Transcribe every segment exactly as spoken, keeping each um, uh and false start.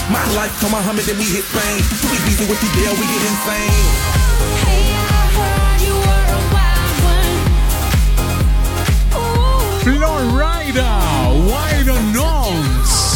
My life come Muhammad, then we hit fame. Too easy with the deal, we get insane. Hey, I heard you were a wild one. Florida, Wild Unknowns.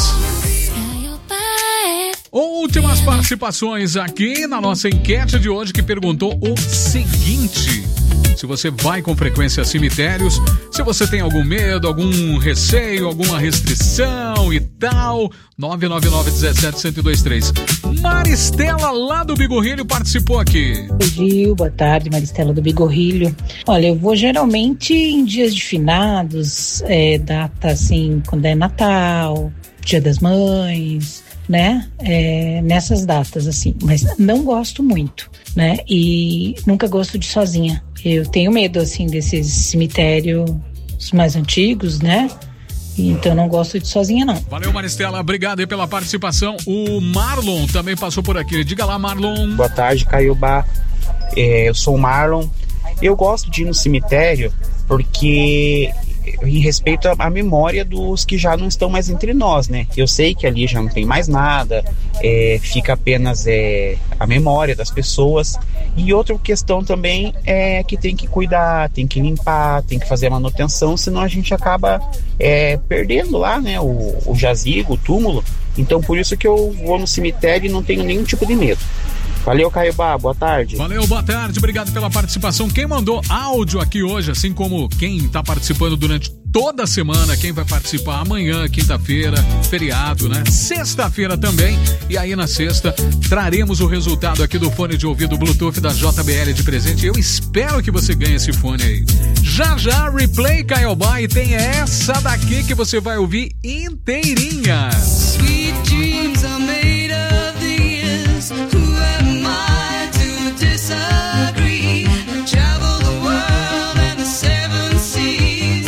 Últimas participações aqui na nossa enquete de hoje, que perguntou o seguinte: se você vai com frequência a cemitérios, se você tem algum medo, algum receio, alguma restrição e tal. nove nove nove um sete um zero dois três. Maristela, lá do Bigorrilho, participou aqui. Oi, Gil, boa tarde, Maristela do Bigorrilho. Olha, eu vou geralmente em dias de finados, é, data assim, quando é Natal, Dia das Mães, né? É, nessas datas, assim, mas não gosto muito, né? E nunca gosto de ir sozinha. Eu tenho medo, assim, desses cemitérios mais antigos, né? Então não gosto de ir sozinha, não. Valeu, Maristela, obrigado aí pela participação. O Marlon também passou por aqui. Diga lá, Marlon. Boa tarde, Caiobá. É, eu sou o Marlon. Eu gosto de ir no cemitério porque em respeito à memória dos que já não estão mais entre nós, né? Eu sei que ali já não tem mais nada, é, fica apenas é, a memória das pessoas. E outra questão também é que tem que cuidar, tem que limpar, tem que fazer a manutenção, senão a gente acaba é, perdendo lá, né, o, o jazigo, o túmulo. Então por isso que eu vou no cemitério e não tenho nenhum tipo de medo. Valeu, Caiobá, boa tarde. Valeu, boa tarde, obrigado pela participação. Quem mandou áudio aqui hoje, assim como quem está participando durante toda a semana, quem vai participar amanhã, quinta-feira, feriado, né? Sexta-feira também. E aí na sexta traremos o resultado aqui do fone de ouvido Bluetooth da J B L de presente. Eu espero que você ganhe esse fone aí. Já já, Replay Caiobá, e tem essa daqui que você vai ouvir inteirinha. Sweet dreams are made of these. Who am I to disagree? Travel the world and the seven seas.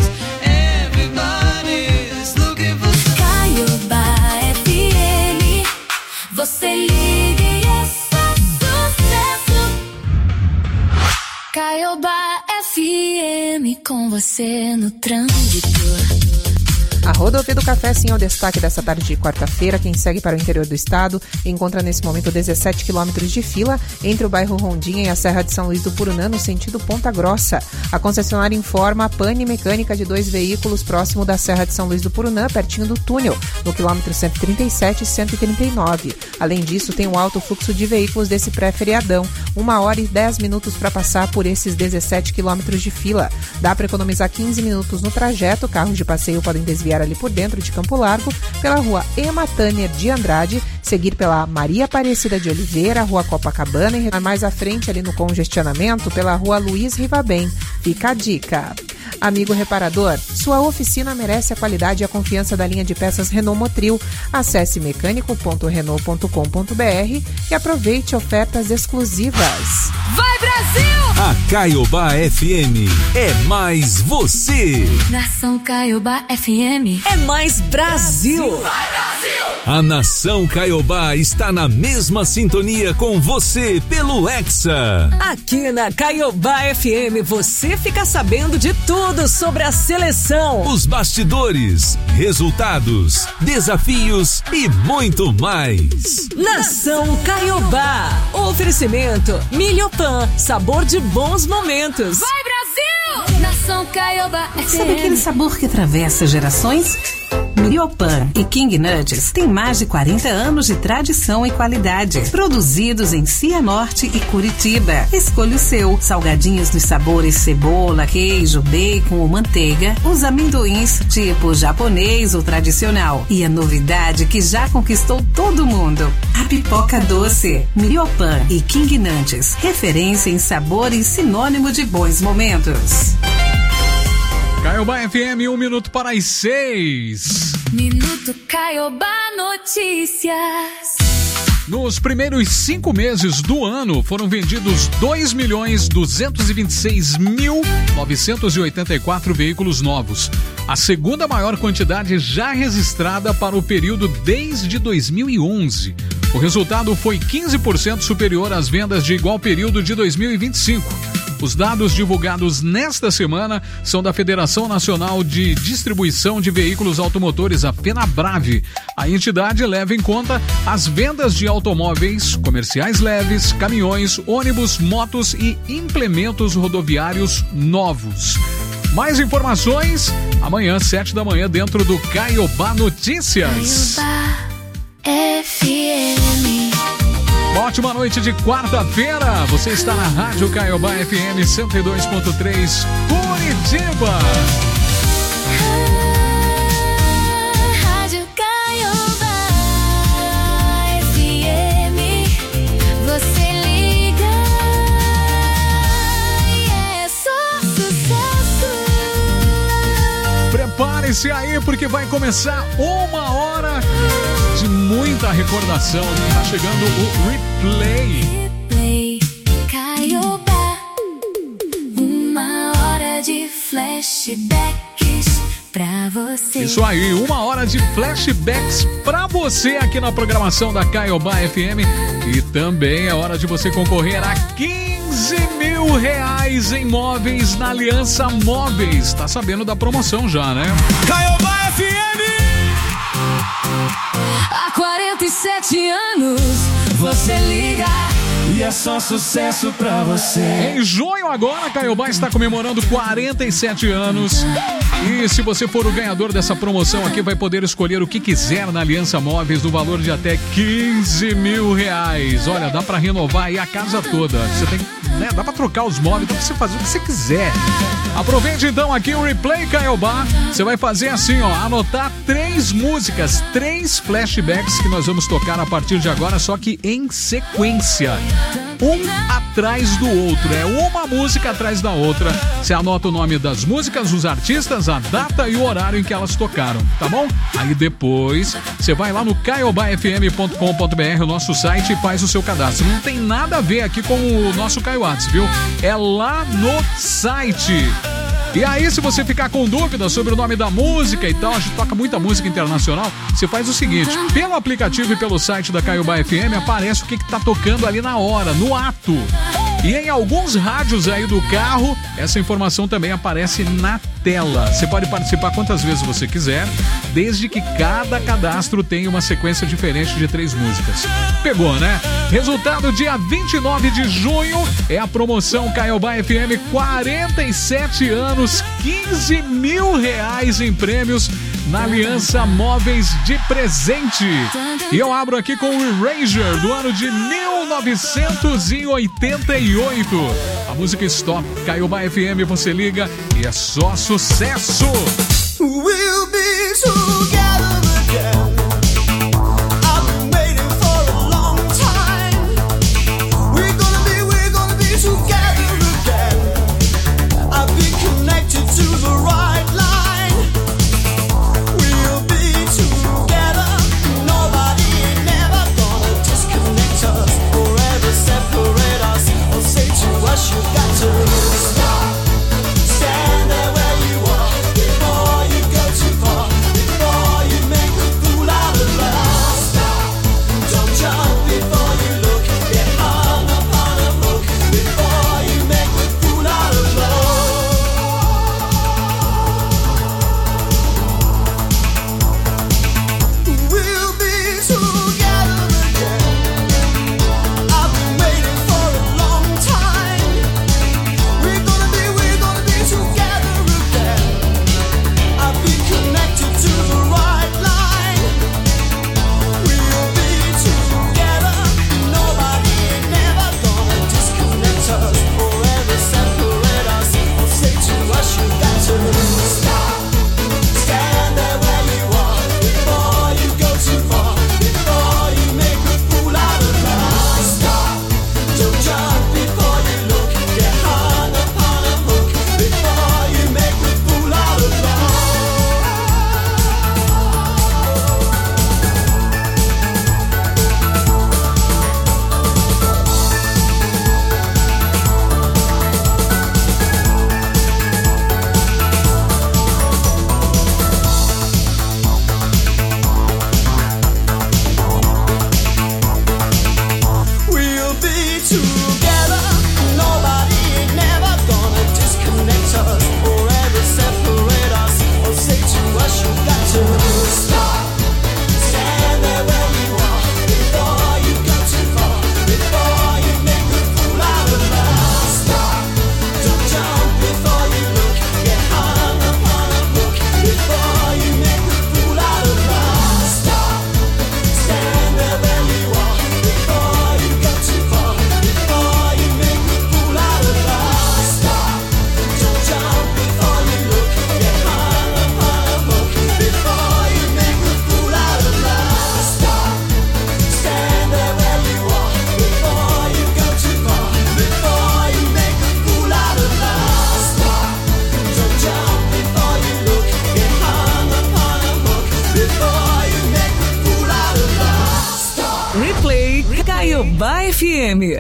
Everybody's looking for Caiobá F M. Você liga e é só sucesso. Caiobá F M com você no trânsito. A Rodovia do Café, sim, é o destaque dessa tarde de quarta-feira. Quem segue para o interior do estado encontra nesse momento dezessete quilômetros de fila entre o bairro Rondinha e a Serra de São Luís do Purunã, no sentido Ponta Grossa. A concessionária informa a pane mecânica de dois veículos próximo da Serra de São Luís do Purunã, pertinho do túnel, no quilômetro cento e trinta e sete e cento e trinta e nove. Além disso, tem um alto fluxo de veículos desse pré-feriadão. Uma hora e dez minutos para passar por esses dezessete quilômetros de fila. Dá para economizar quinze minutos no trajeto. Carros de passeio podem desviar ali por dentro de Campo Largo, pela rua Ema Tâner de Andrade, seguir pela Maria Aparecida de Oliveira, rua Copacabana e mais à frente ali no congestionamento pela rua Luiz Rivabem. Fica a dica. Amigo reparador, sua oficina merece a qualidade e a confiança da linha de peças Renault Motril. Acesse mecânico ponto renault ponto com ponto b r e aproveite ofertas exclusivas. Vai, Brasil! A Caiobá F M é mais você. Nação Caiobá F M é mais Brasil. Vai, Brasil! A Nação Caiobá está na mesma sintonia com você pelo Hexa. Aqui na Caiobá F M você fica sabendo de tudo sobre a seleção, os bastidores, resultados, desafios e muito mais. Nação Caiobá. Oferecimento Milhopan, sabor de bons momentos. Vai, Brasil! Nação Caiobá F M. Sabe aquele sabor que atravessa gerações? Milhopan e King Nuts têm mais de quarenta anos de tradição e qualidade. Produzidos em Cianorte e Curitiba. Escolha o seu. Salgadinhos nos sabores cebola, queijo, bacon ou manteiga. Os amendoins tipo japonês ou tradicional. E a novidade que já conquistou todo mundo. A pipoca doce. Milhopan e King Nuts. Referência em sabores, sinônimo de bons momentos. Caiobá F M, um minuto para as seis. Minuto Caiobá Notícias. Nos primeiros cinco meses do ano, foram vendidos dois milhões duzentos e vinte e seis mil novecentos e oitenta e quatro veículos novos. A segunda maior quantidade já registrada para o período desde dois mil e onze. O resultado foi quinze por cento superior às vendas de igual período de dois mil e vinte e cinco. Os dados divulgados nesta semana são da Federação Nacional de Distribuição de Veículos Automotores, a FenaBrave. A entidade leva em conta as vendas de automóveis comerciais leves, caminhões, ônibus, motos e implementos rodoviários novos. Mais informações amanhã, sete da manhã, dentro do Caiobá Notícias. F M. Uma ótima noite de quarta-feira. Você está na Rádio Caiobá F M cento e dois ponto três, Curitiba. Rádio Caiobá F M. Você liga e é só sucesso. Prepare-se aí porque vai começar uma hora de muita recordação. Tá chegando o Replay. Replay Caiobá. Uma hora de flashbacks pra você. Isso aí, uma hora de flashbacks pra você aqui na programação da Caiobá F M. E também é hora de você concorrer a quinze mil reais em móveis na Aliança Móveis. Tá sabendo da promoção já, né? Caiobá F M! Há quarenta e sete anos você liga E é só sucesso pra você. Em junho agora, a Caiobá está comemorando quarenta e sete anos. E se você for o ganhador dessa promoção aqui, vai poder escolher o que quiser na Aliança Móveis no valor de até quinze mil reais. Olha, dá pra renovar aí a casa toda. Você tem, né, dá pra trocar os móveis, dá pra você fazer o que você quiser. Aproveite então aqui o Replay Caiobá. Você vai fazer assim, ó, anotar três músicas, três flashbacks que nós vamos tocar a partir de agora, só que em sequência. Um atrás do outro, é uma música atrás da outra. Você anota o nome das músicas, os artistas, a data e o horário em que elas tocaram, tá bom? Aí depois você vai lá no caiobá f m ponto com ponto b r, o nosso site, e faz o seu cadastro. Não tem nada a ver aqui com o nosso Caioats, viu? É lá no site. E aí, se você ficar com dúvida sobre o nome da música e tal, a gente toca muita música internacional, você faz o seguinte: pelo aplicativo e pelo site da Caiobá F M aparece o que que tá tocando ali na hora, no ato. E em alguns rádios aí do carro, essa informação também aparece na tela. Você pode participar quantas vezes você quiser, desde que cada cadastro tenha uma sequência diferente de três músicas. Pegou, né? Resultado dia vinte e nove de junho é a promoção Caiobá F M, quarenta e sete anos, quinze mil reais em prêmios na Aliança Móveis de presente. E eu abro aqui com o Erasure, do ano de mil novecentos e oitenta e oito. A música Stop, Caiobá F M, você liga e é só sucesso. We'll be together again. I've been waiting for a long time. We're gonna be, we're gonna be together again. I've been connected to the right line. We'll be together. Nobody never gonna disconnect us or ever separate us or say to us you got to stop. Stand there where you are before you go too far. Replay Caiobá F M.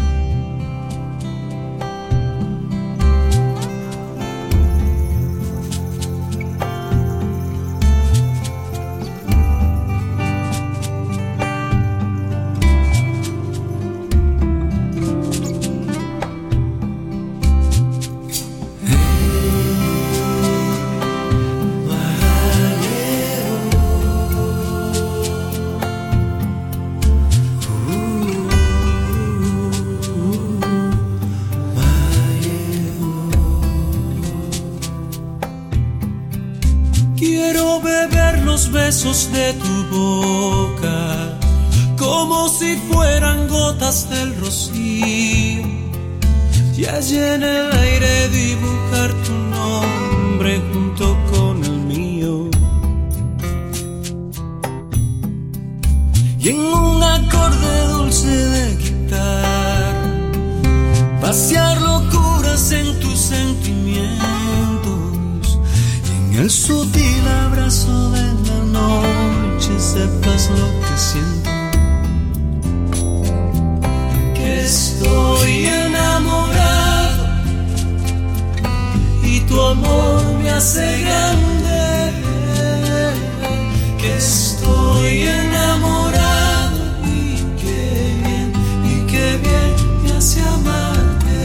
Quiero beber los besos de tu boca como si fueran gotas del rocío, y allí en el aire dibujar tu nombre junto con el mío, y en un acorde dulce de guitarra pasear locuras en tus sentimientos. En el sutil abrazo de la noche sepas lo que siento, que estoy enamorado y tu amor me hace grande, que estoy enamorado y qué bien, y qué bien me hace amarte.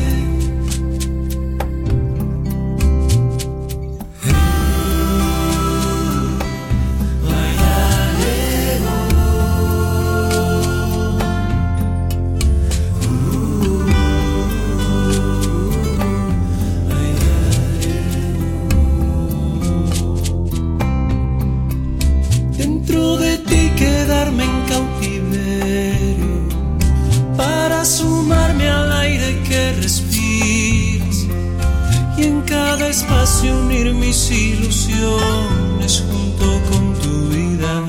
Quedarme en cautiverio para sumarme al aire que respiras, y en cada espacio unir mis ilusiones junto con tu vida.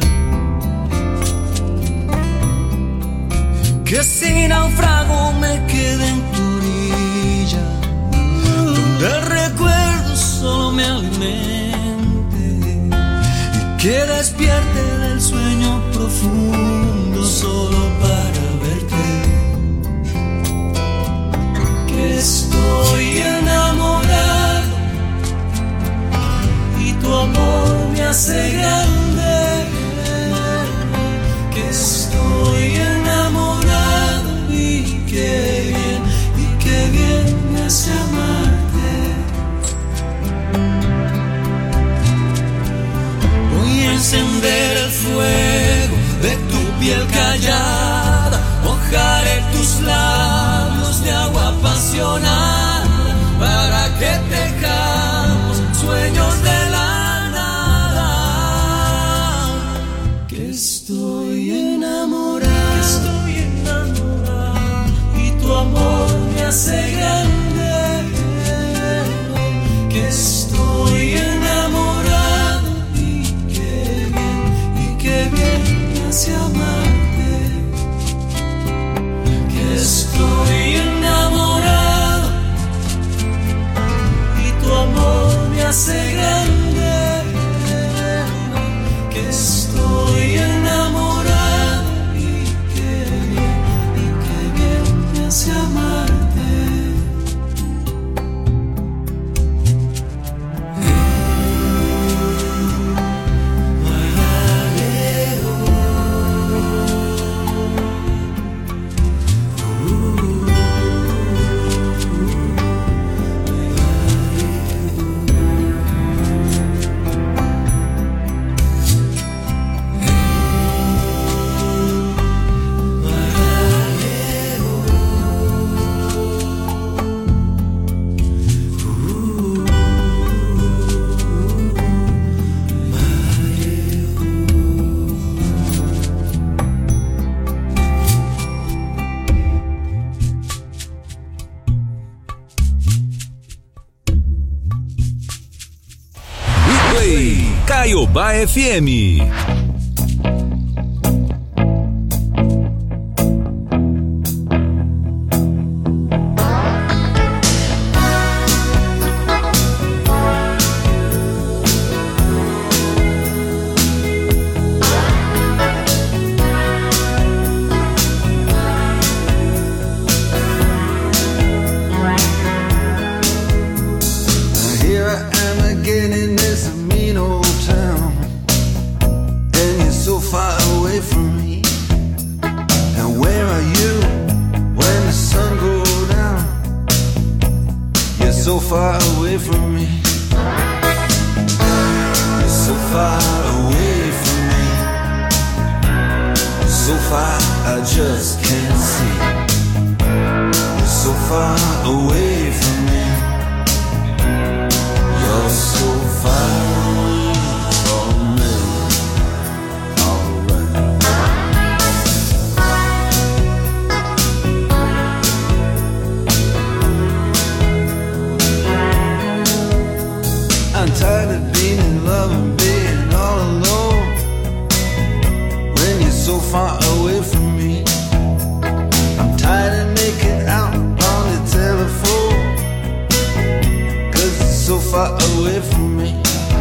Que si naufrago me quede en tu orilla, donde el recuerdo solo me alimente, y que despierte del sueño profundo solo para verte, que estoy enamorado y tu amor me hace grande, que estoy enamorado y qué bien, y qué bien me hace amarte. Voy a encender el fuego de tu piel callada, mojaré tus labios de agua apasionada para que tejamos sueños de la nada. Que estoy enamorado, que estoy enamorado y tu amor me hace grande, que estoy enamorado y qué bien, y qué bien me hace amarte, que estoy enamorado y tu amor me hace grande, que estoy enamorado y qué bien, y qué bien me hace amarte. Caiobá F M. far away from me. You're so far away from me. So far I just can't see. You're so far away from me. You're so far away from me. Alright. I'm tired of being in love and being all alone when you're so far away from me. I'm tired of making out on the telephone, cause you're so far away from me.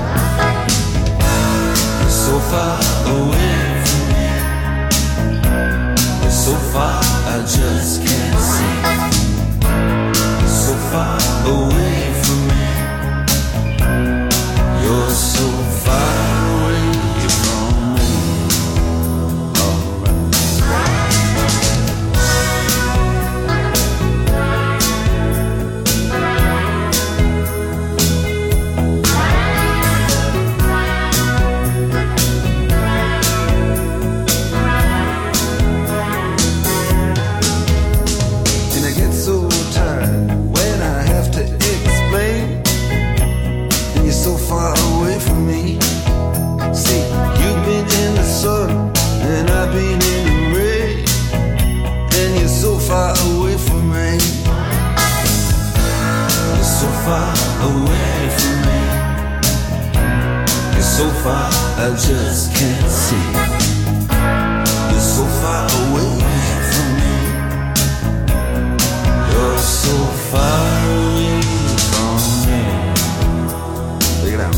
You're so far away from me. You're so far I just can't see. You're so far away from me. You're so far away from me. And I get so tired when I have to explain. And you're so far away from me. See, you've been in the sun and I've been in the rain, and you're so far away from me. You're so far away from me. You're so far I just can't see. You're so far away from me. You're so far away from me. Take it out.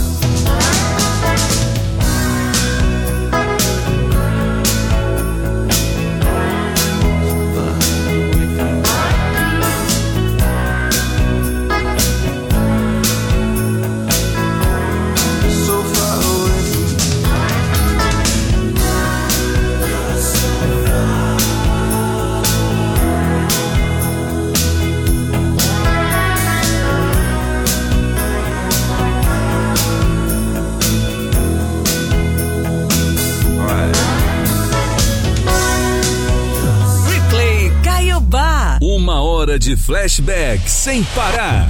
So far away from me. Replay Caiobá. Uma hora de flashback sem parar.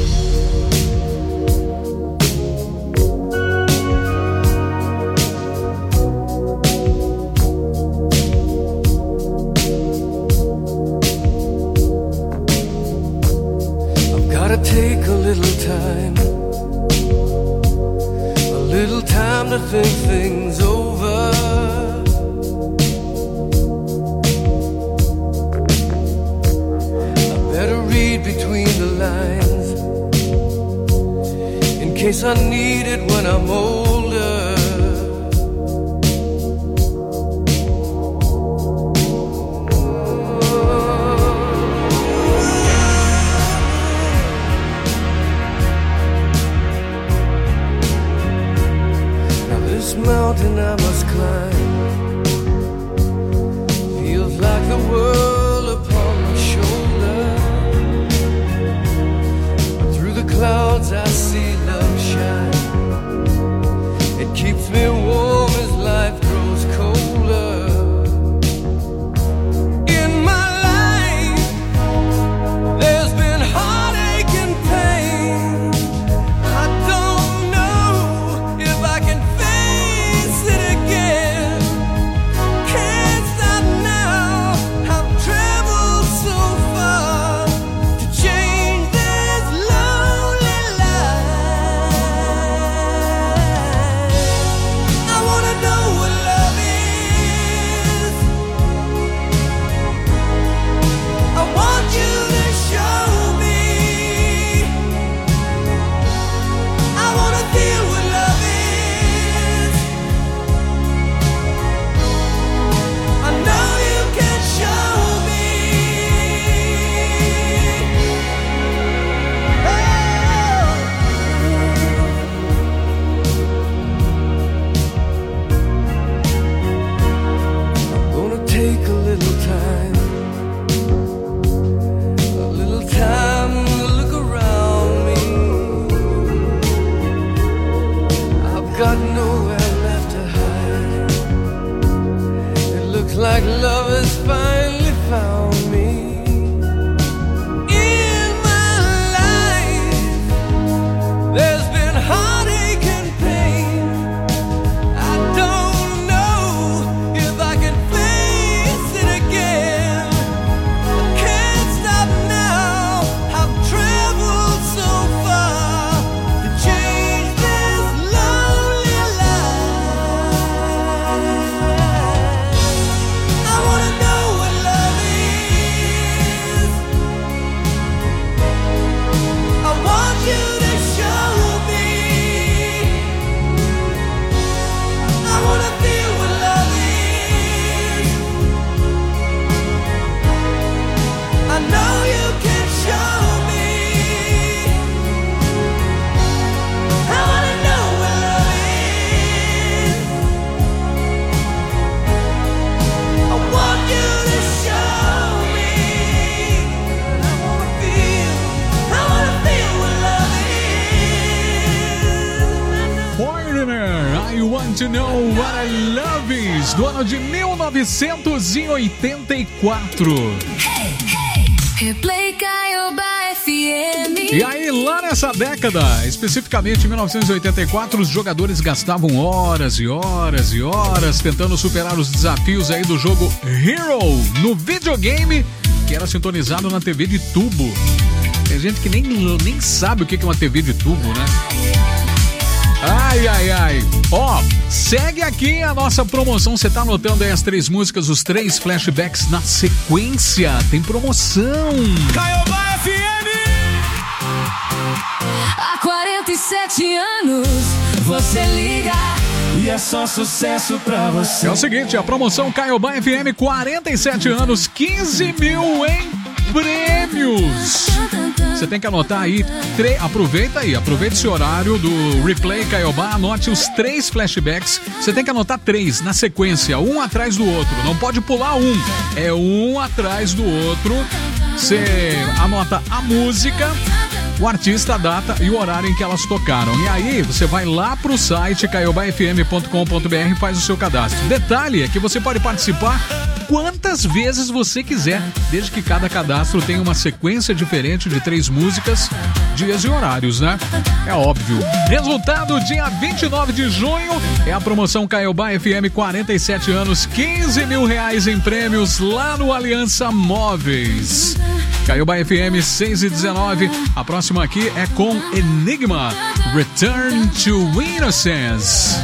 I've gotta take a little time, a little time to think things over. I better read between the lines in case I need it when I'm older. Now this mountain I must climb feels like the world upon my shoulder. But through the clouds I see love shine. love has finally found me. In my life, there's been heartache and pain. I don't know if I can face it again. I can't stop now. I've traveled so far to change this lonely life. I wanna know what love is. I want you to show me. I wanna feel what love is. I know you can show me. I wanna know what love is. I want you to show me. I wanna feel, I wanna feel what love is. Foreigner, I Want to Know What I Love Is, do ano de mil novecentos e oitenta e quatro. Replay Caiobá F M. E aí, lá nessa década, especificamente em mil novecentos e oitenta e quatro, os jogadores gastavam horas e horas e horas tentando superar os desafios aí do jogo Hero no videogame, que era sintonizado na T V de tubo. Tem gente que nem, nem sabe o que é uma T V de tubo, né? Ai, ai, ai. Ó, segue aqui a nossa promoção. Você tá anotando aí as três músicas, os três flashbacks na sequência. Tem promoção. Caiobá F M. Há quarenta e sete anos você liga E é só sucesso pra você. É o seguinte, a promoção Caiobá F M, quarenta e sete anos, quinze mil em prêmios. Você tem que anotar aí, tre... aproveita aí, aproveita esse horário do Replay Caiobá, anote os três flashbacks. Você tem que anotar três na sequência, um atrás do outro. Não pode pular um, é um atrás do outro. Você anota a música, o artista, a data e o horário em que elas tocaram. E aí você vai lá pro site caiobá f m ponto com ponto b r e faz o seu cadastro. Detalhe é que você pode participar quantas vezes você quiser, desde que cada cadastro tenha uma sequência diferente de três músicas, dias e horários, né? É óbvio. Resultado, dia vinte e nove de junho, é a promoção Caiobá F M, quarenta e sete anos, quinze mil reais em prêmios lá no Aliança Móveis. Caiobá F M seis e dezenove. A próxima aqui é com Enigma, Return to Innocence.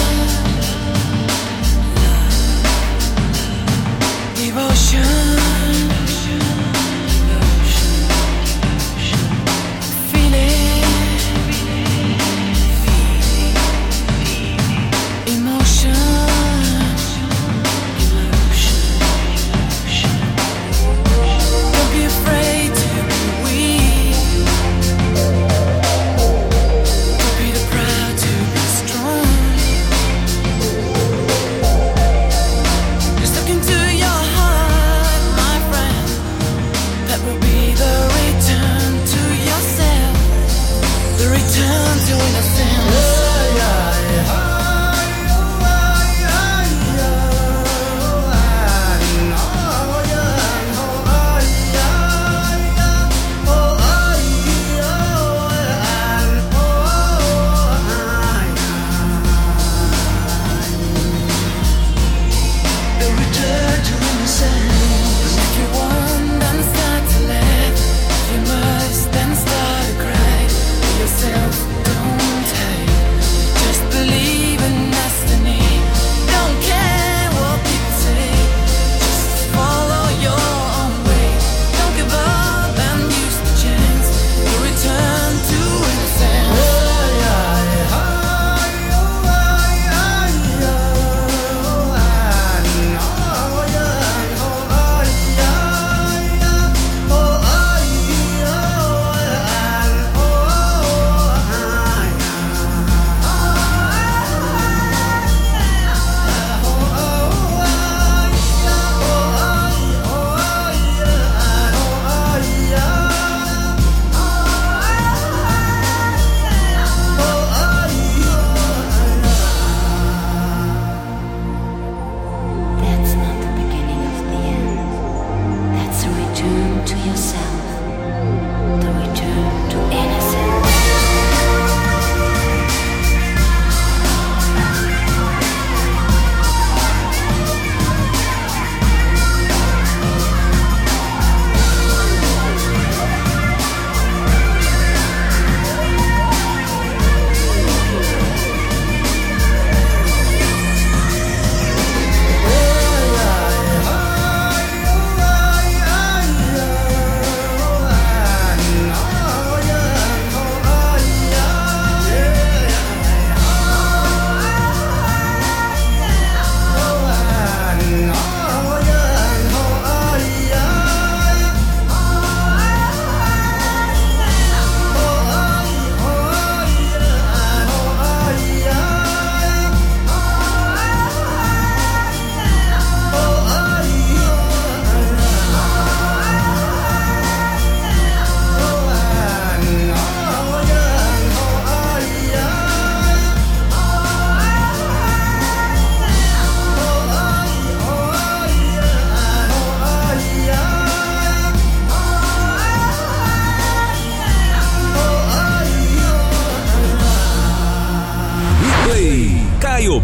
Devotion.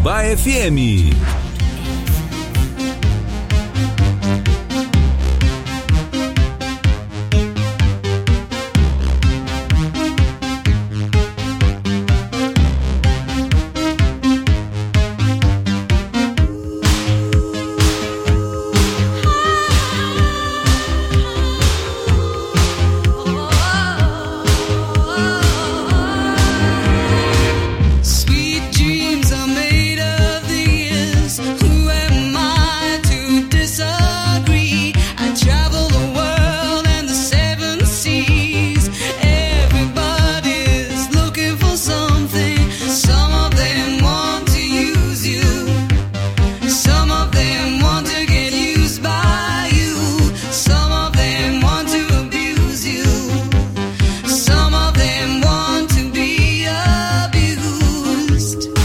Caiobá F M. Sweet dreams are made of these. Who am I to disagree? I travel the world and the seven seas. Everybody's looking for something. Some of them want to use you. Some of them want to get used by you. Some of them want to abuse you. Some of them want to be abused.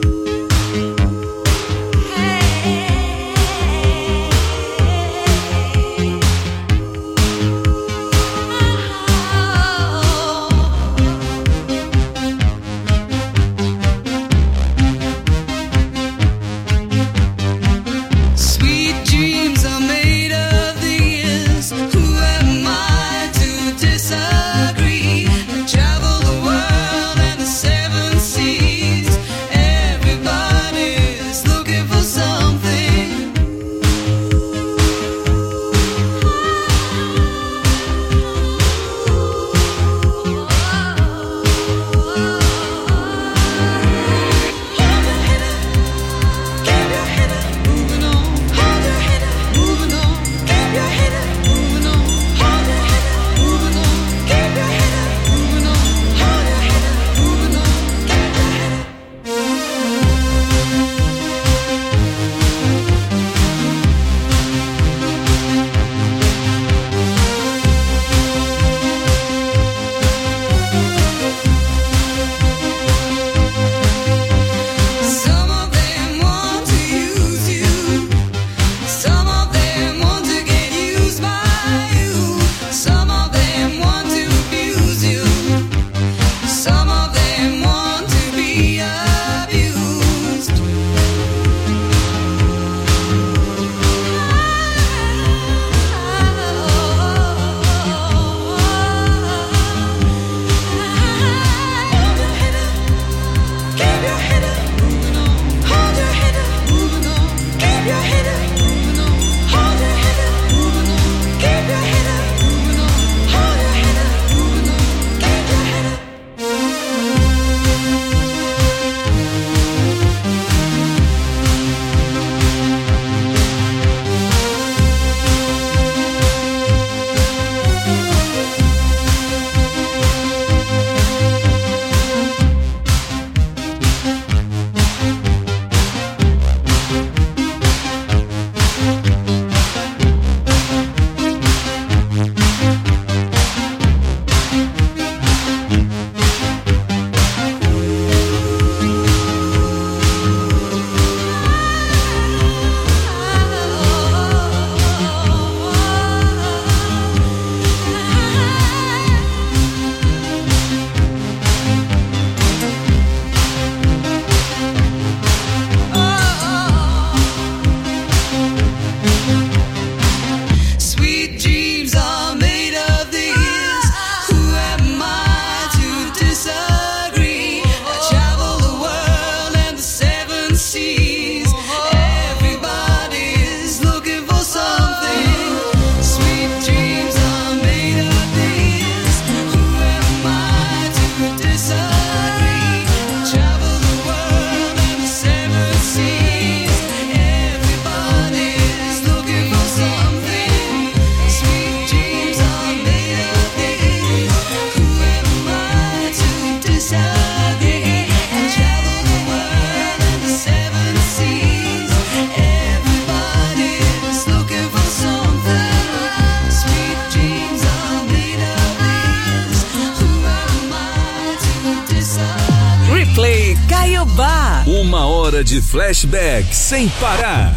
Sweet dreams are made of these. Who am I to disagree? I travel the world and the seven seas. Everybody's looking for something. Keep your head up, moving on. Hold your head up, moving on. Keep your head up, moving on. Hold your head up, moving on. Keep your head up, moving on. Hold your head up, moving on. Keep your head up. Some of them want to use you. Some of them want to get used by you. Some of them want to abuse you. Some of them want to be abused. Hold your head up. Keep your head up, moving on. Hold your head up, moving on. Keep your head up, moving on. Hold your head up, moving on. Keep your head up, moving on. Hold your head up, moving on. Keep your head up. Sweet dreams are made of these. Who am I to disagree? I travel the world and the seven seas. Everybody's looking for something. Sweet dreams are made of these. Who am I to disagree? I travel the world and the seven seas. Everybody's looking for something. Sweet dreams are made of these. Who am I to disagree? I travel the world and the seven seas. Everybody's looking for something. Sweet dreams are made of these. Who am I to disagree? Replay Caiobá. Uma hora de flashback sem parar.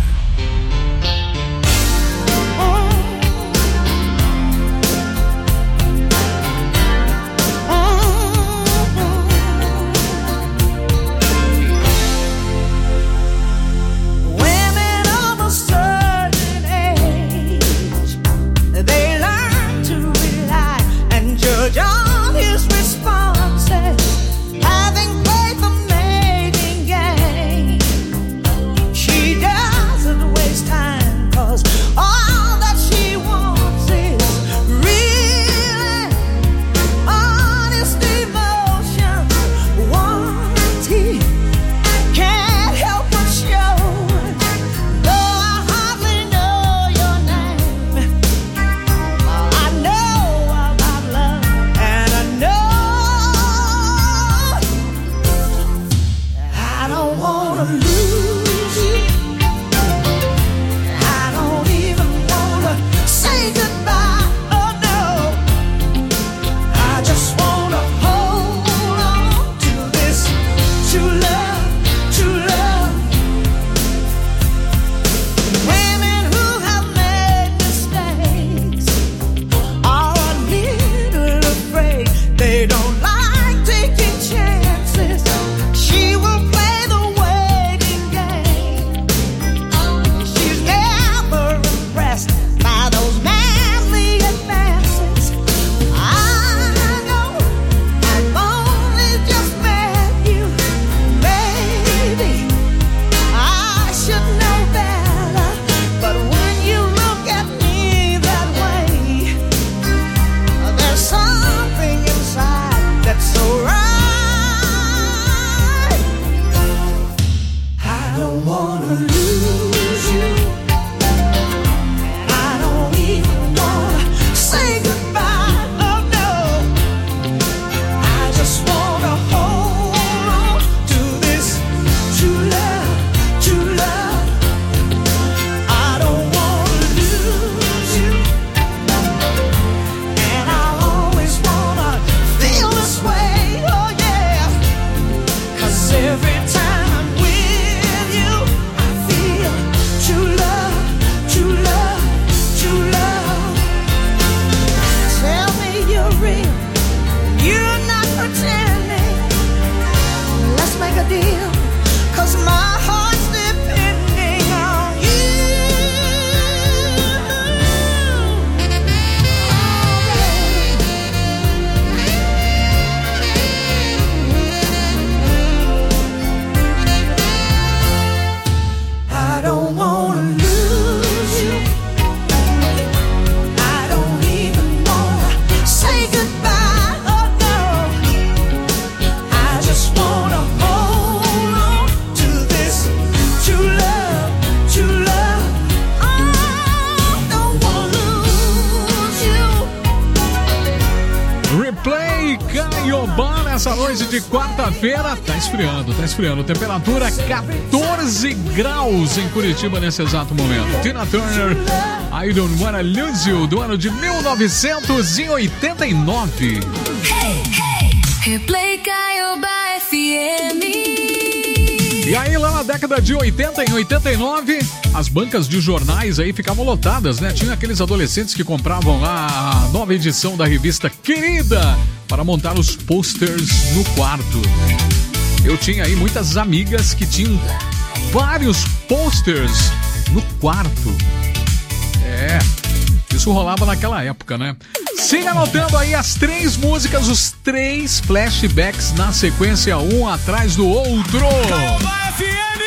lá nessa noite de quarta-feira. Tá esfriando, tá esfriando. Temperatura quatorze graus em Curitiba nesse exato momento. Tina Turner, I Don't Wanna Lose You, do ano de mil novecentos e oitenta e nove. Hey, hey, Replay Caiobá F M. E aí, lá na década de oitenta, em oitenta e nove, as bancas de jornais aí ficavam lotadas, né? Tinha aqueles adolescentes que compravam lá a nova edição da revista Querida para montar os posters no quarto. Eu tinha aí muitas amigas que tinham vários posters no quarto. É, isso rolava naquela época, né? Siga anotando aí as três músicas, os três flashbacks na sequência, um atrás do outro. F M!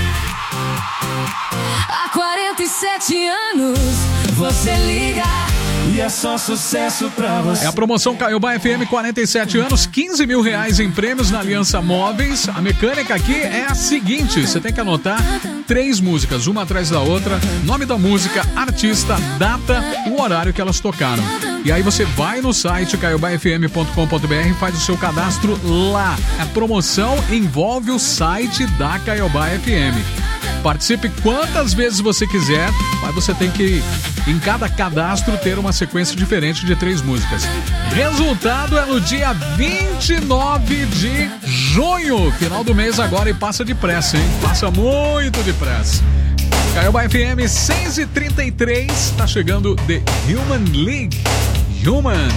Há quarenta e sete anos você liga e é só sucesso pra você. É a promoção Caiobá F M, quarenta e sete anos, quinze mil reais em prêmios na Aliança Móveis. A mecânica aqui é a seguinte: você tem que anotar três músicas, uma atrás da outra, nome da música, artista, data, o horário que elas tocaram. E aí você vai no site caiobá f m ponto com ponto b r e faz o seu cadastro lá. A promoção envolve o site da Caiobá F M. Participe quantas vezes você quiser, mas você tem que, em cada cadastro, ter uma sequência diferente de três músicas. Resultado é no dia vinte e nove de junho, final do mês agora, e passa depressa, hein? Passa muito depressa. Caiobá F M seis e trinta e três, tá chegando The Human League. Human.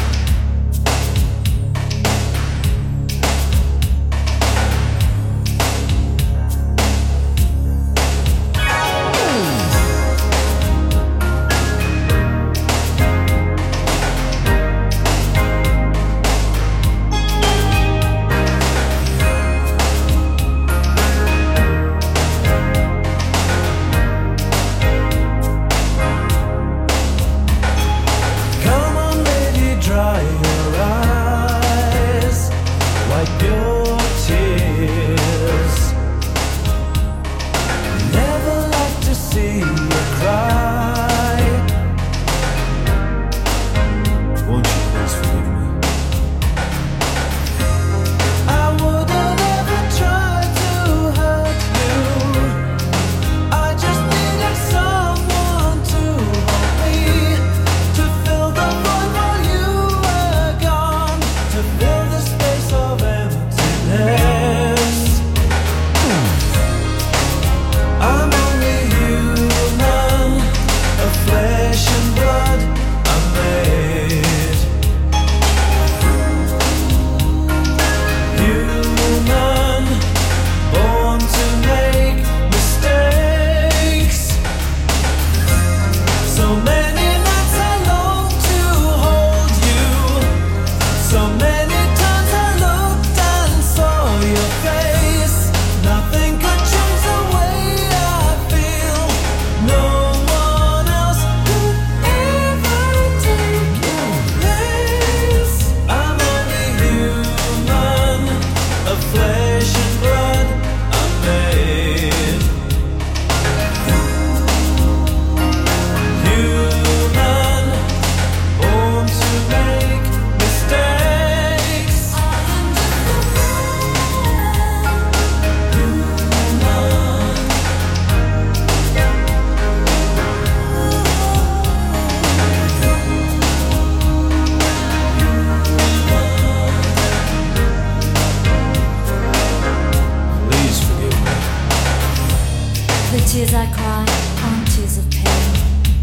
tears I cry aren't tears of pain.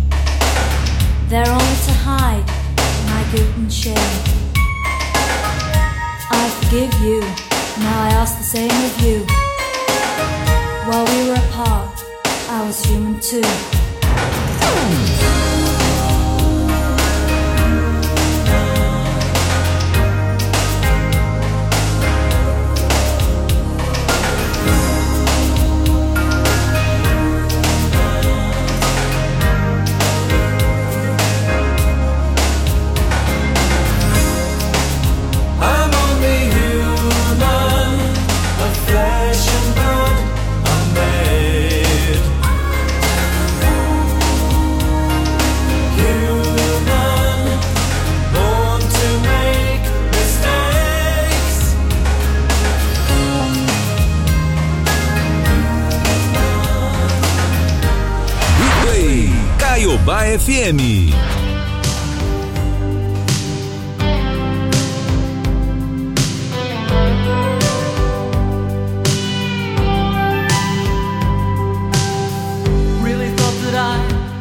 They're only to hide my guilt and shame. I forgive you, now I ask the same of you. While we were apart, I was human too. Flesh and blood, I'm made. Caiobá F M. Really thought that I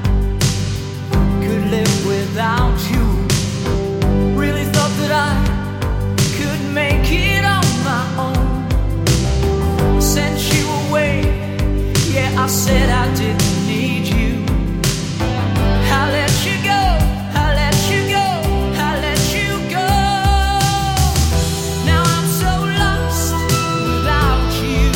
could live without you. Really thought that I could make it on my own. Sent you away, yeah, I said I didn't need you. I let you go, I let you go, I let you go. Now I'm so lost without you.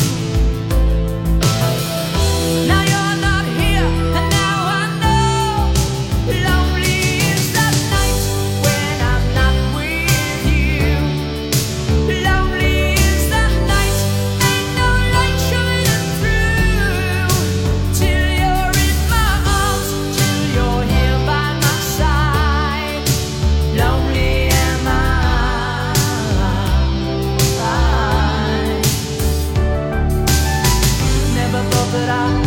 Now you're not here, and now I know. Lonely is that night when I'm not with you. Lonely is that night, ain't no light shining through. Till you're in my arms, till you're here by my side. Lonely am I. Never thought that I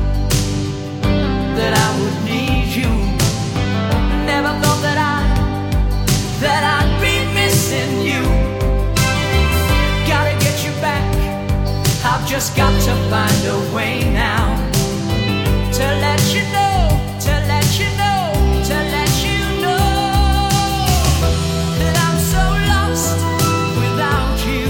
that I would need you. Never thought that I that I'd be missing you. Gotta get you back. I've just got to find a way now to let you know, to let you know, to let you know that I'm so lost without you.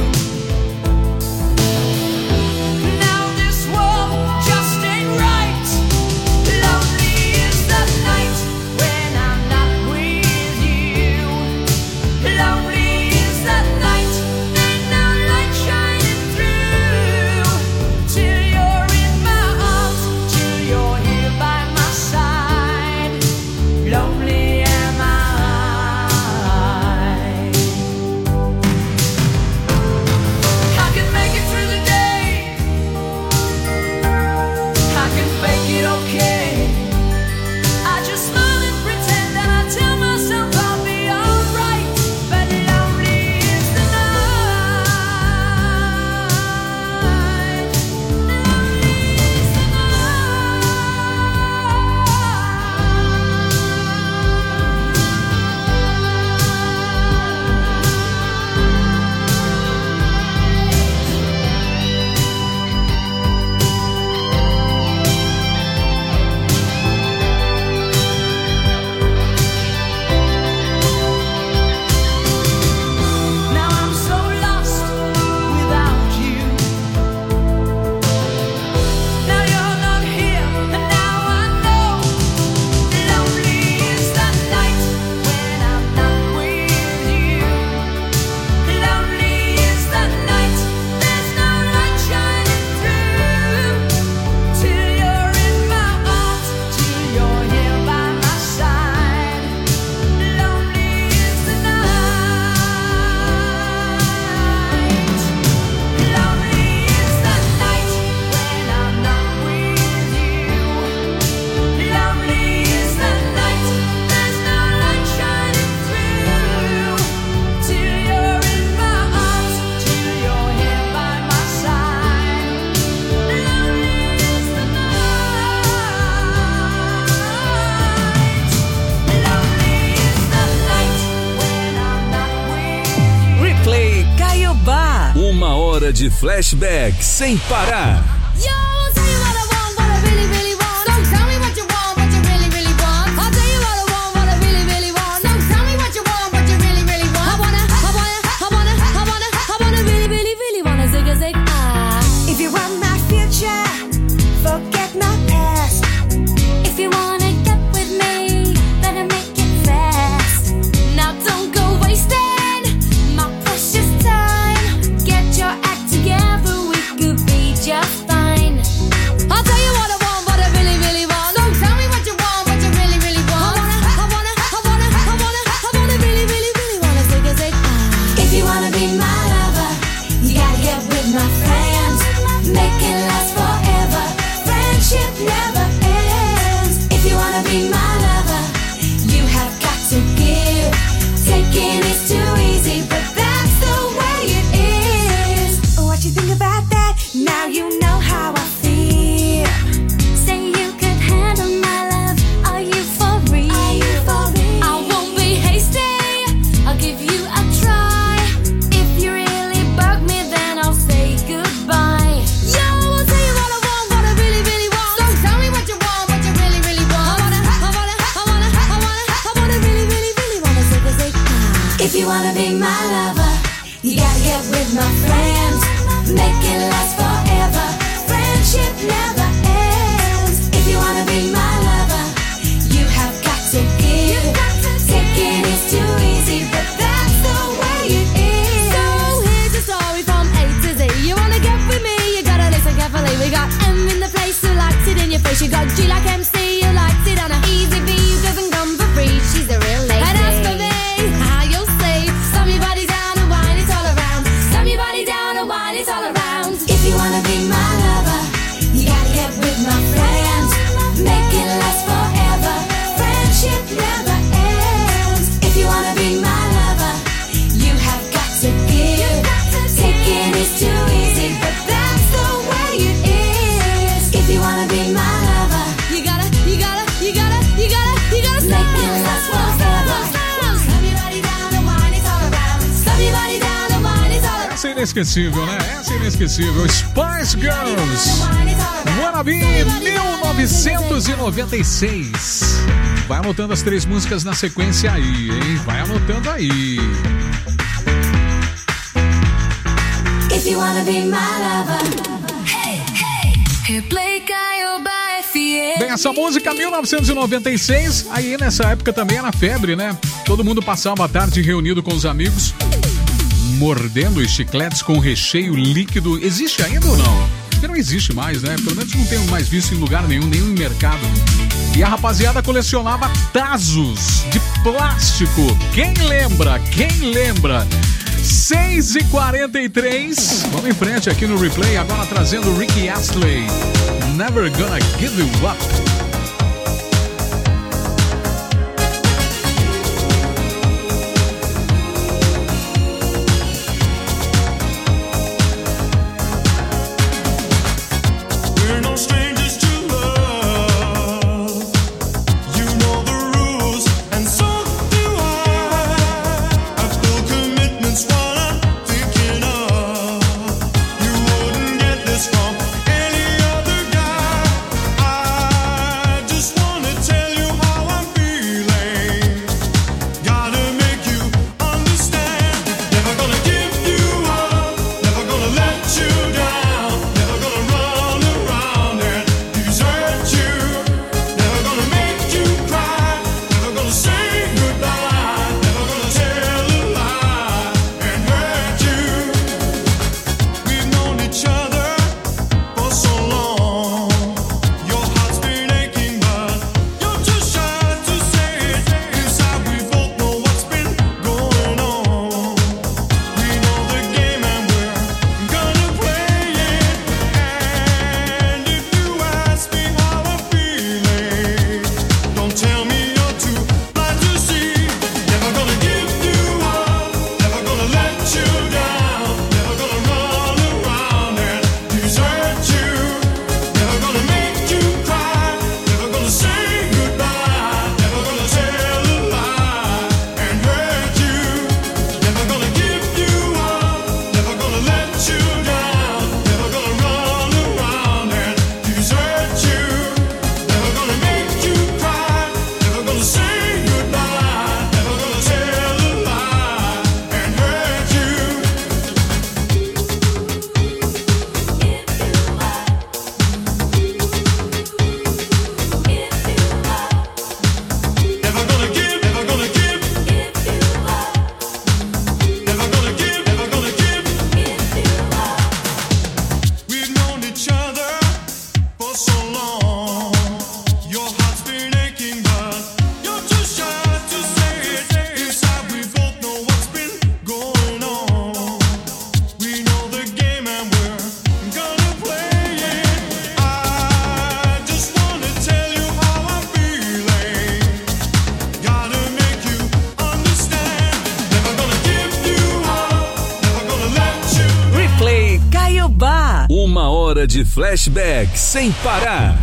Now this world just ain't right. Lonely is that night when I'm not with you. Lonely is that night, ain't no light shining through. Till you're in my arms, till you're here by my side. Lonely am I. I can make it through the day. I can fake it okay. I just smile and pretend, and I tell myself I'll be alright. But lonely is the night. Lonely is the Now I'm so lost without you. Now you're not here, and now I know. Lonely is that night when I'm not with you. Lonely is that night, there's no light shining through. Till you're in my arms, till you're here by my side. Lonely is the night. Lonely is that night when I'm not with you. Lonely is that night, there's no light shining through. Till you're in my arms, till you're here by my side. Lonely is the night. Lonely is that night when I'm not with you. Replay Caiobá. Uma hora de flashback sem parar. Yo, I'll tell you what I want, what I really, really want. So tell me what you want, what you really, really want. I'll tell you what I want, what I really, really want. So tell me what you want, what you really, really want. I wanna, I wanna, I wanna, I wanna, I wanna really, really, really wanna zig a zig ah. If you want my future, forget my past. If you wanna get with me, better make it fast. Now don't go wasting my precious time. Get your act together, we could be just fine. make it last forever. Friendship never ends. If you wanna be my lover, you have got to give. Taking is too easy, but that's the way it is. So here's your story from A to Z. You wanna get with me, you gotta listen carefully. We got M in the place who likes it in your face. You got G like M C who likes it on a easy V who doesn't come for free. She's a real lady. And as for me, how you'll see, slam your body down and wine it all around. Slam your body down and wine it all around. If you wanna be my lover, you gotta get with my friends. Make it last forever. Friendship never ends. If you wanna be my lover, you have got to give. Taking is too easy, but that's the way it is. If you wanna be my lover, you gotta, you gotta, you gotta, you gotta, you gotta make it last forever. Slam your body down and wine it all around. Slam your body down and wine it all around. Essa é inesquecível, né? Essa é inesquecível. Spice Girls. Wannabe mil novecentos e noventa e seis. Vai anotando as três músicas na sequência aí, hein? Vai anotando aí. If you wanna be my lover. Hey, hey. Replay Caiobá F M. Bem, essa música mil novecentos e noventa e seis, aí nessa época também era febre, né? Todo mundo passava a tarde reunido com os amigos, mordendo os chicletes com recheio líquido. Existe ainda ou não? Porque não existe mais, né? Pelo menos não tenho mais visto em lugar nenhum, nenhum mercado. E a rapaziada colecionava tazos de plástico. Quem lembra? Quem lembra? seis e quarenta e três. Vamos em frente aqui no replay, agora trazendo Ricky Astley. Never Gonna Give You Up. We're no strangers to love. You know the rules, and so do I. I've still commitments while I'm thinking of. You wouldn't get this from any other guy. I just wanna tell you how I'm feeling. Gotta make you understand. Never gonna give you up. Never gonna let you down. Never gonna run around and desert you. Never gonna make you cry. Never gonna say goodbye. Never gonna tell a lie and hurt you. We've known each other for so long. Your heart's been aching, but you're too shy to say it. Inside we both know what's been going on. We know the game and we're gonna play it. And if you ask me how I'm feeling, don't tell me you're too blind to see. Never gonna give you up. Never gonna let you down. Never gonna run around and desert you. Never gonna make you cry. Never gonna say goodbye. Never gonna tell a lie and hurt you. Never gonna give you up. Never gonna let you down. Never gonna run around and desert you. Never gonna make you cry. Never gonna say goodbye. Never gonna tell a lie and hurt you. Never gonna give, never gonna give. Never gonna give, never gonna give. We've known each other for so long. Your heart's been aching, but you're too shy to say it. Inside we both know what's been going on. We know the game and we're gonna play it. I just wanna tell you how I'm feeling. Gotta make you understand. Never gonna give you up. Never gonna let you. Replay Caiobá. Uma hora de flashback sem parar.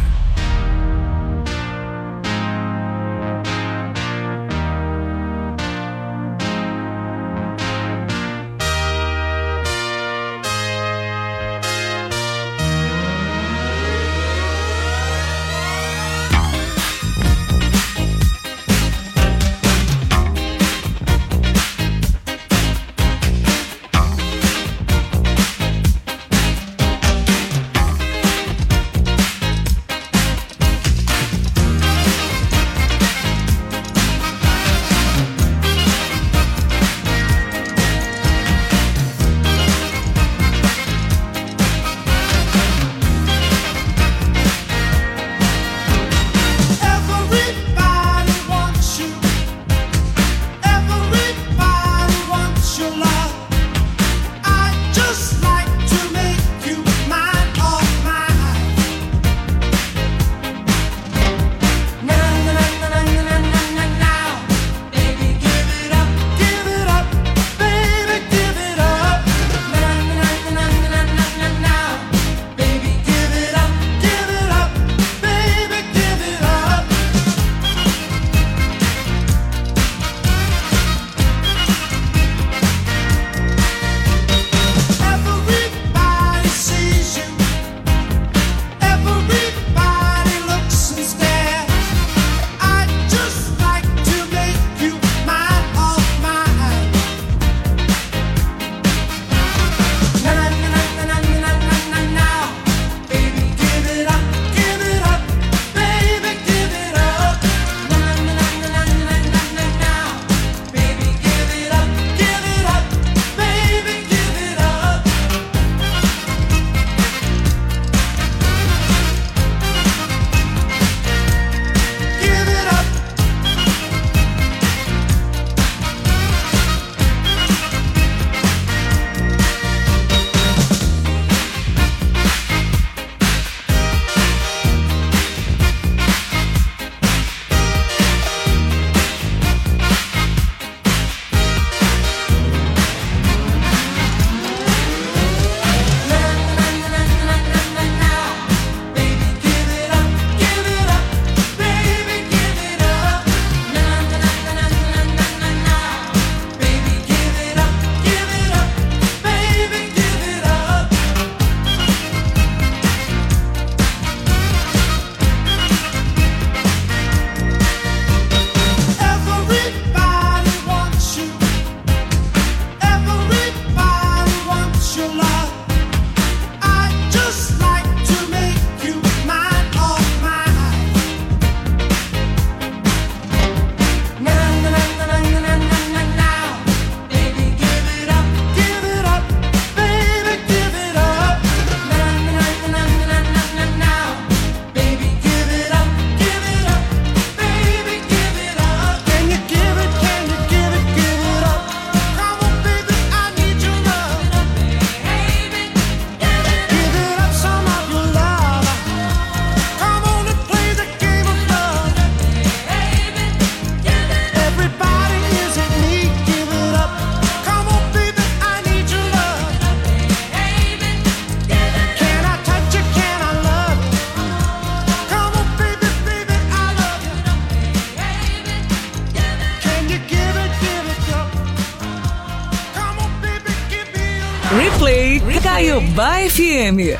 Replay Caiobá F M.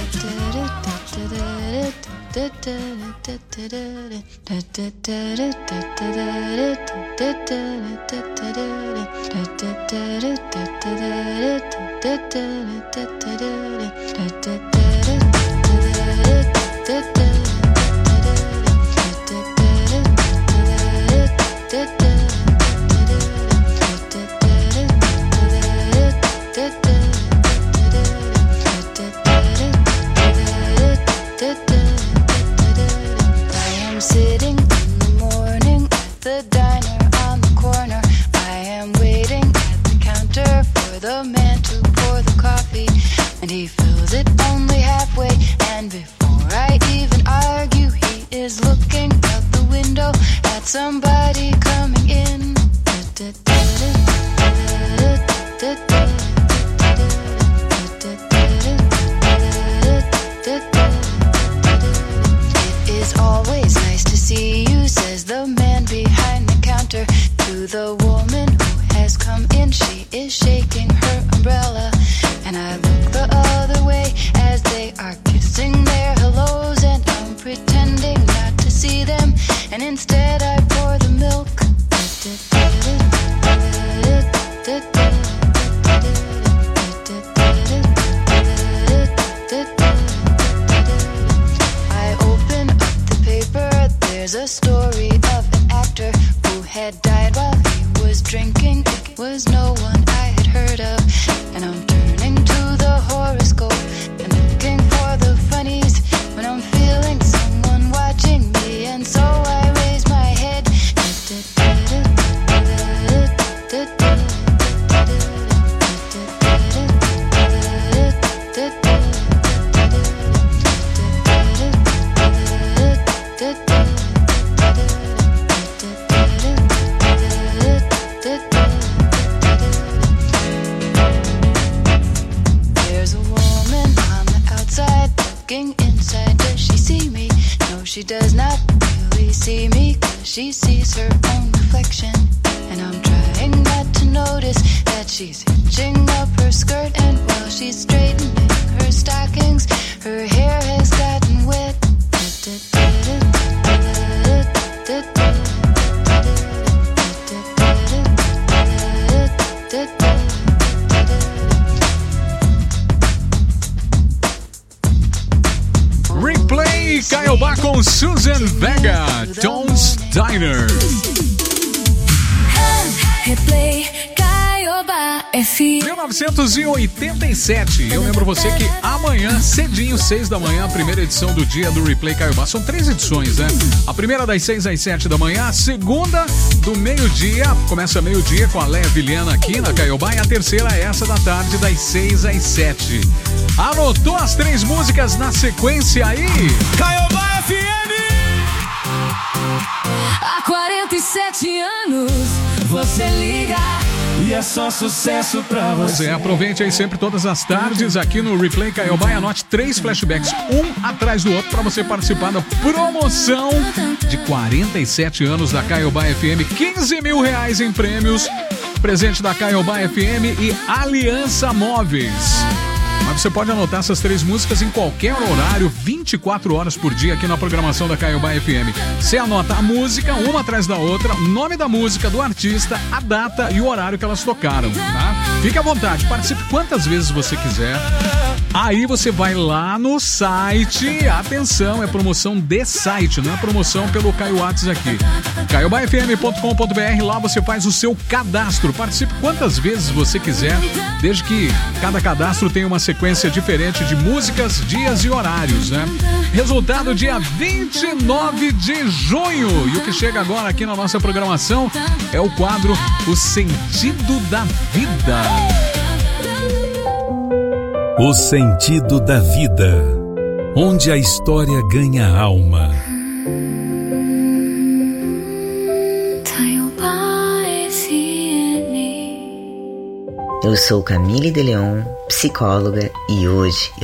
Sitting in the morning at the diner on the corner. I am waiting at the counter for the man to pour the coffee, and he fills it only halfway. And before I even argue, he is looking out the window at somebody coming in. It is always nice to see you, says the man behind the counter to the woman who has come in. She is shaking her umbrella, and I look the other way as they are kissing their hellos, and I'm pretending not to see them, and instead I pour the milk. I open up the paper, there's a story of an actor who had died while he was drinking. It was no one I had heard of, and I'm turning to the horoscope and looking for the funnies when I'm feeling someone watching me, and so I raise my head. There's a woman on the outside looking inside. Does she see me? No, she does not really see me, 'cause she sees her own reflection. And I'm trying not to notice that she's hitching up her skirt, and while she's straightening her stockings, her hair has gotten wet. Replay Caiobá com Susan Vega, Tom's Diner. Replay Caiobá F M. mil novecentos e oitenta e sete. Eu lembro você que amanhã, cedinho, seis da manhã, a primeira edição do dia do Replay Caiobá. São três edições, né? A primeira das seis às sete da manhã, a segunda do meio-dia, começa meio-dia com a Léa Vilhena aqui na Caiobá, e a terceira é essa da tarde, das seis às sete. Anotou as três músicas na sequência aí? Caiobá F M! Há quarenta e sete anos você liga e é só sucesso pra você. Pois é, aproveite aí sempre todas as tardes aqui no Replay Caiobá e anote três flashbacks, um atrás do outro, para você participar da promoção de quarenta e sete anos da Caiobá F M, quinze mil reais em prêmios, presente da Caiobá F M e Aliança Móveis. Mas você pode anotar essas três músicas em qualquer horário, vinte e quatro horas por dia aqui na programação da Caiobá F M. Você anota a música, uma atrás da outra, o nome da música, do artista, a data e o horário que elas tocaram, tá? Fique à vontade, participe quantas vezes você quiser. Aí você vai lá no site, atenção, é promoção de site, não é promoção pelo Caio Whats aqui. caiobá f m ponto com ponto b r, lá você faz o seu cadastro. Participe quantas vezes você quiser, desde que cada cadastro tenha uma sequência diferente de músicas, dias e horários, né? Resultado dia vinte e nove de junho. E o que chega agora aqui na nossa programação é o quadro O Sentido da Vida. O Sentido da Vida, onde a história ganha alma. Eu sou Camille de Leon, psicóloga, e hoje